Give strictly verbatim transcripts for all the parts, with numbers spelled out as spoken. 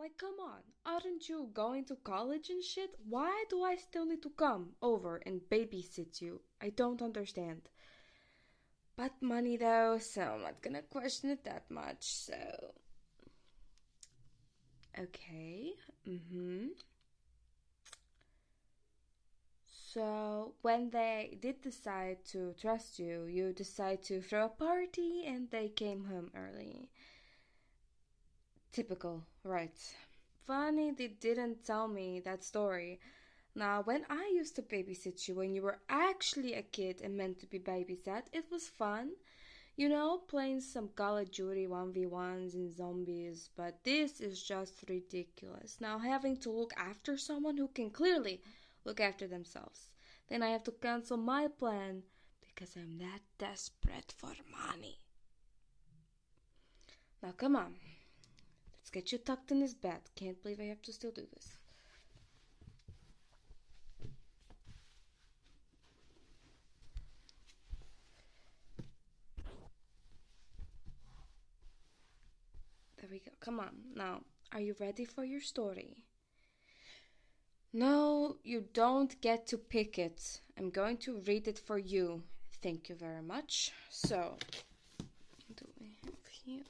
Like, come on, aren't you going to college and shit? Why do I still need to come over and babysit you? I don't understand. But money though, so I'm not gonna question it that much, so. Okay, mm hmm. So, when they did decide to trust you, you decide to throw a party and they came home early. Typical, right? Funny they didn't tell me that story. Now, when I used to babysit you when you were actually a kid and meant to be babysat, it was fun. You know, playing some Call of Duty one v ones and zombies, but this is just ridiculous. Now, having to look after someone who can clearly look after themselves. Then I have to cancel my plan because I'm that desperate for money. Now, come on. Let's get you tucked in this bed. Can't believe I have to still do this. There we go. Come on. Now, are you ready for your story? No, you don't get to pick it. I'm going to read it for you. Thank you very much. So, what do we have here?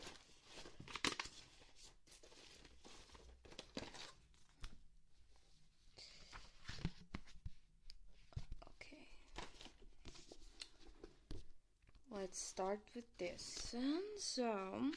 Okay. Let's start with this. And so,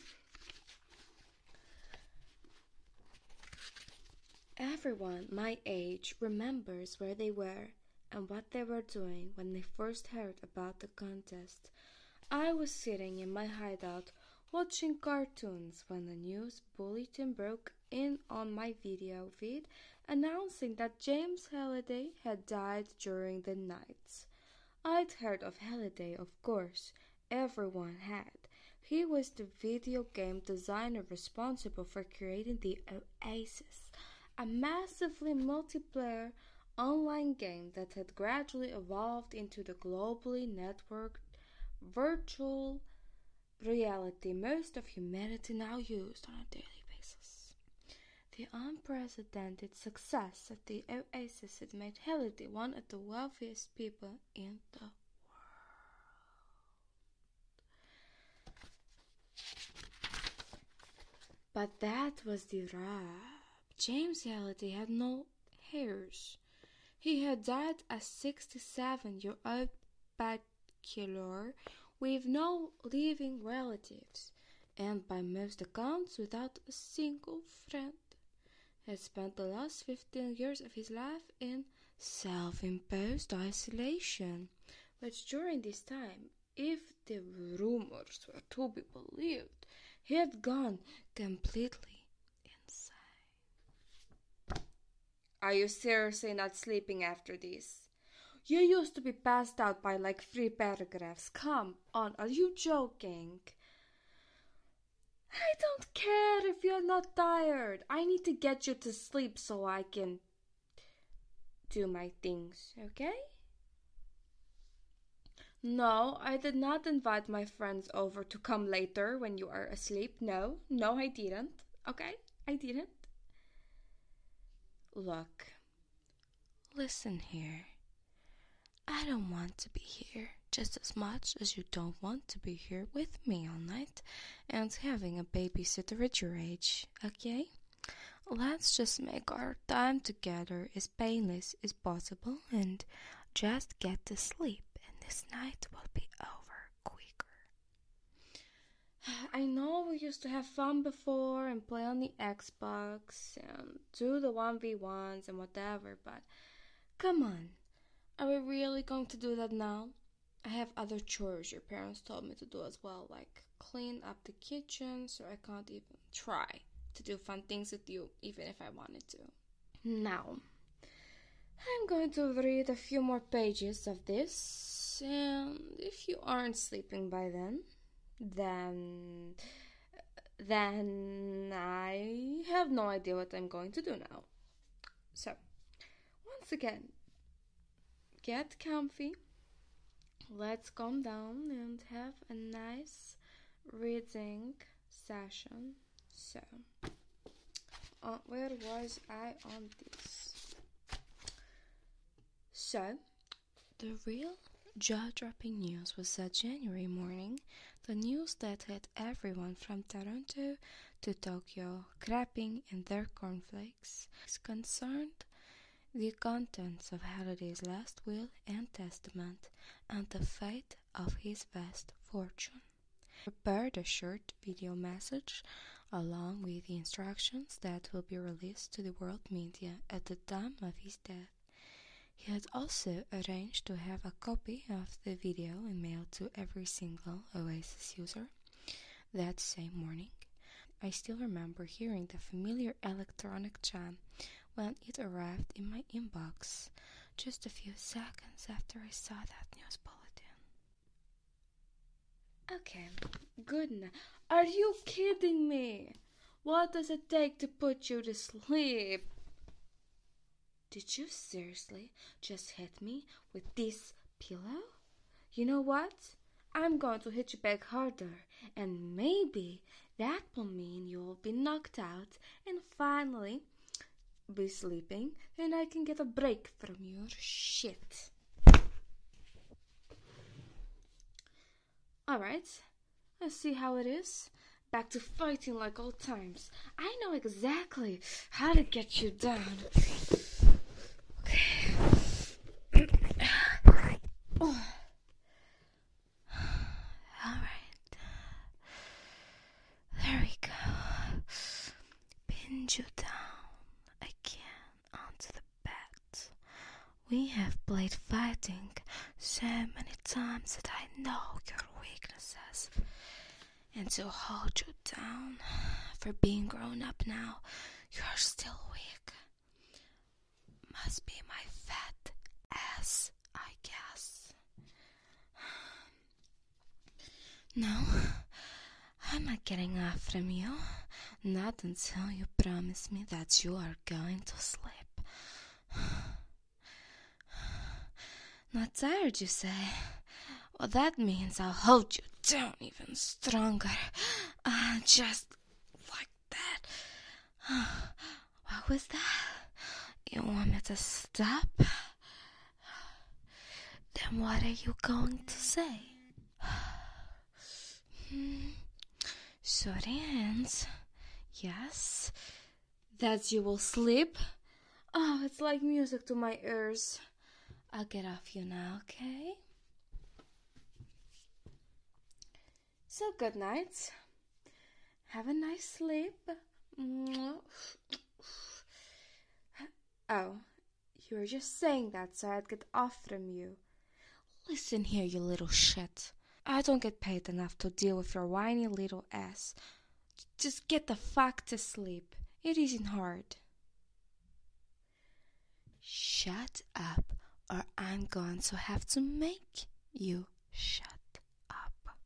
everyone my age remembers where they were and what they were doing when they first heard about the contest. I was sitting in my hideout watching cartoons when the news bulletin broke in on my video feed announcing that James Halliday had died during the night. I'd heard of Halliday, of course. Everyone had. He was the video game designer responsible for creating the Oasis, a massively multiplayer online game that had gradually evolved into the globally networked virtual reality most of humanity now used on a daily basis. The unprecedented success of the Oasis had made Halliday one of the wealthiest people in the world. But that was the rub. James Halliday had no heirs. He had died a sixty-seven-year-old bachelor with no living relatives, and by most accounts without a single friend. He had spent the last fifteen years of his life in self-imposed isolation, which during this time, if the rumors were to be believed, he had gone completely insane. Are you seriously not sleeping after this? You used to be passed out by like three paragraphs. Come on, are you joking? I don't care if you're not tired. I need to get you to sleep so I can do my things, okay? No, I did not invite my friends over to come later when you are asleep. No, no, I didn't. Okay, I didn't. Look, listen here. I don't want to be here just as much as you don't want to be here with me all night and having a babysitter at your age, okay? Let's just make our time together as painless as possible and just get to sleep, and this night will be over quicker. I know we used to have fun before and play on the Xbox and do the one v ones and whatever, but come on. Are we really going to do that now? I have other chores your parents told me to do as well, like clean up the kitchen, so I can't even try to do fun things with you, even if I wanted to. Now, I'm going to read a few more pages of this, and if you aren't sleeping by then, then... then I have no idea what I'm going to do now. So, once again, get comfy, let's calm down and have a nice reading session. So, on where was I on this? So, the real jaw-dropping news was that January morning, the news that had everyone from Toronto to Tokyo crapping in their cornflakes concerned the contents of Halliday's last will and testament and the fate of his vast fortune. Prepared a short video message along with the instructions that will be released to the world media at the time of his death. He had also arranged to have a copy of the video emailed to every single Oasis user that same morning. I still remember hearing the familiar electronic chime when it arrived in my inbox just a few seconds after I saw that news bulletin. Okay, good night. Are you kidding me? What does it take to put you to sleep? Did you seriously just hit me with this pillow? You know what? I'm going to hit you back harder, and maybe that will mean you'll be knocked out and finally be sleeping, and I can get a break from your shit. Alright, let's see how it is. Back to fighting like old times. I know exactly how to get you down. Okay. Oh. Alright. There we go. Pin you down again onto the bed. We have played fighting so many times that I know your weaknesses. And to hold you down for being grown up now, you're still weak. Must be my fat ass, I guess. No, I'm not getting off from you. Not until you promise me that you are going to sleep. Not tired, you say? Well, that means I'll hold you down even stronger. Uh, just like that. What was that? You want me to stop? Then what are you going to say? hmm. Short hands. Yes. That you will sleep? Oh, it's like music to my ears. I'll get off you now, okay? So good night. Have a nice sleep. Oh, you were just saying that so I'd get off from you. Listen here, you little shit. I don't get paid enough to deal with your whiny little ass. Just get the fuck to sleep. It isn't hard. Shut up, or I'm going to have to make you shut up.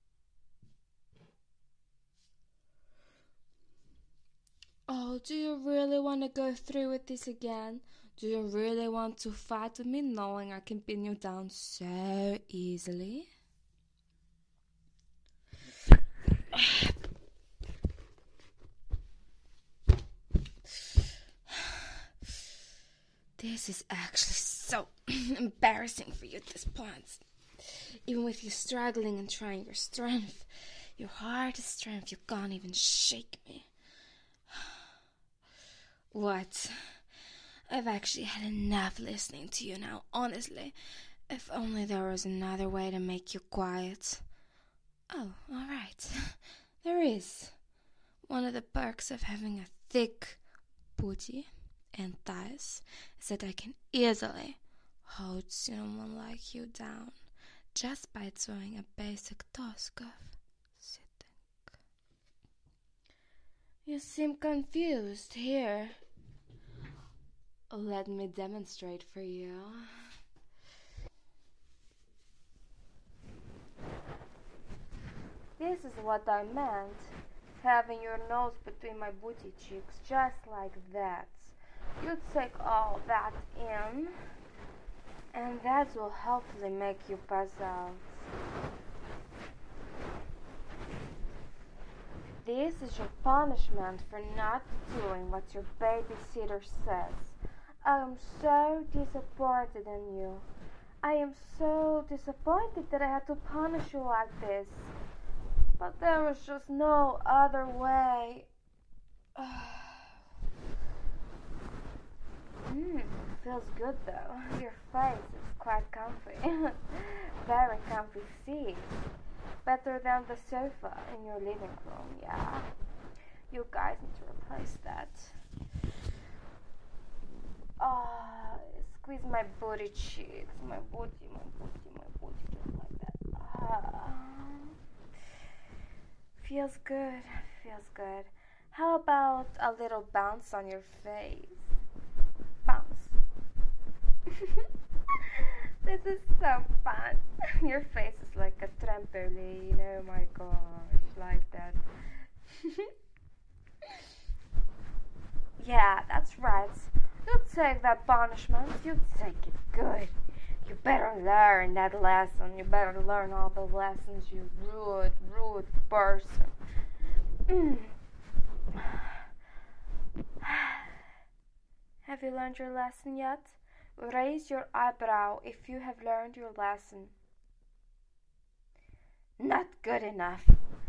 Oh, do you really want to go through with this again? Do you really want to fight with me knowing I can pin you down so easily? This is actually so embarrassing for you at this point. Even with you struggling and trying your strength, your hardest strength, you can't even shake me. What? I've actually had enough listening to you now, honestly. If only there was another way to make you quiet. Oh, alright. There is. One of the perks of having a thick booty and thighs is that I can easily hold someone like you down just by doing a basic task of sitting. You seem confused here. Let me demonstrate for you. This is what I meant. Having your nose between my booty cheeks, just like that. You take all that in, and that will hopefully make you pass out. This is your punishment for not doing what your babysitter says. I am so disappointed in you. I am so disappointed that I had to punish you like this. But there was just no other way. Mmm, feels good though. Your face is quite comfy. Very comfy seat. Better than the sofa in your living room, yeah. You guys need to replace that. Ah, oh, squeeze my booty cheeks. My booty, my booty, my booty, just like that. Ah. Feels good, feels good. How about a little bounce on your face? Bounce. This is so fun. Your face is like a trampoline. Oh my gosh, like that. Yeah, that's right. You take that punishment. You take it good. You better learn that lesson. You better learn all the lessons, you rude, rude person. Mm. Have you learned your lesson yet? Raise your eyebrow if you have learned your lesson. Not good enough.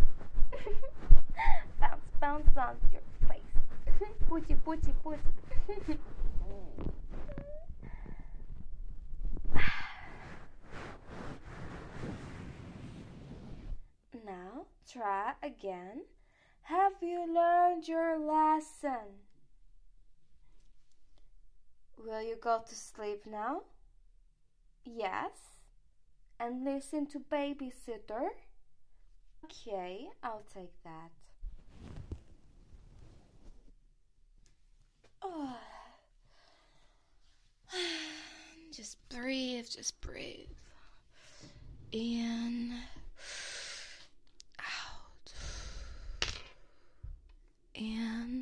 Bounce, bounce on your face. Putty, putty, putty. Now, try again. Have you learned your lesson? Will you go to sleep now? Yes. And listen to babysitter? Okay, I'll take that. Oh. Just breathe, just breathe. In, out, in,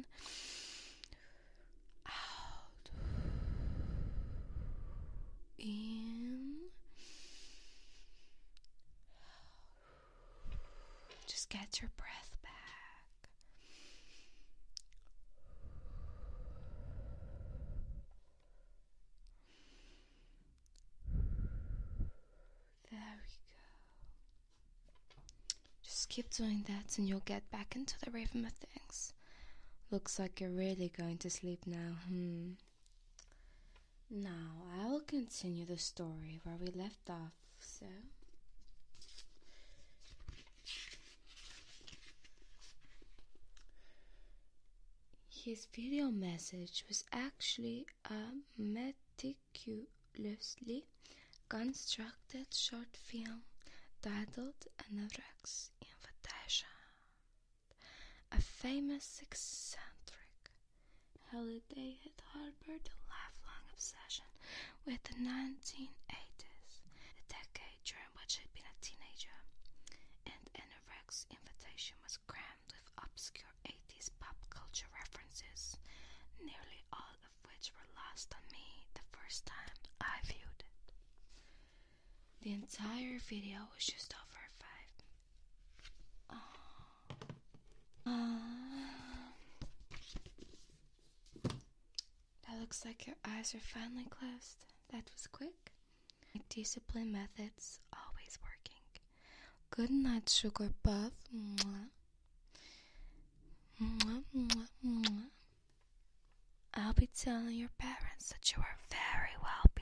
out, in. Just get your breath back. There we go. Just keep doing that and you'll get back into the rhythm of things. Looks like you're really going to sleep now. Hmm. Now I will continue the story where we left off. So his video message was actually a meticulously constructed short film titled Anorex's Invitation. A famous eccentric holiday had harbored a lifelong obsession with the nineteen eighties, the decade during which he'd been a teenager, and Anorex's Invitation was crammed with obscure eighties pop culture references, nearly all of which were lost on me the first time I viewed it. The entire video was just over five. Oh. Uh, that looks like your eyes are finally closed. That was quick. Discipline methods always working. Good night, sugar puff. Mwah. Mwah, mwah, mwah. I'll be telling your parents that you are very well